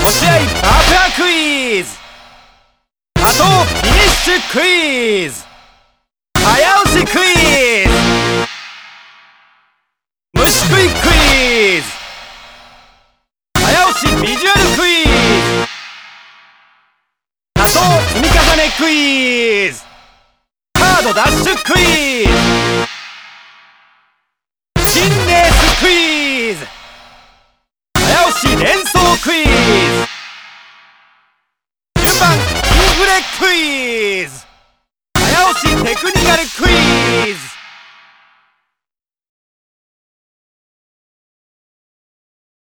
し合い爆破クイズ、仮想フィニッシュクイズ、早押しクイズ、虫食いクイズ、早押しビジュアルクイズ、仮想積み重ねクイズ、カードダッシュクイズ、新レースクイズ、早押し連想クイズ、順番インフレクイズ、早押しテクニカルクイズ。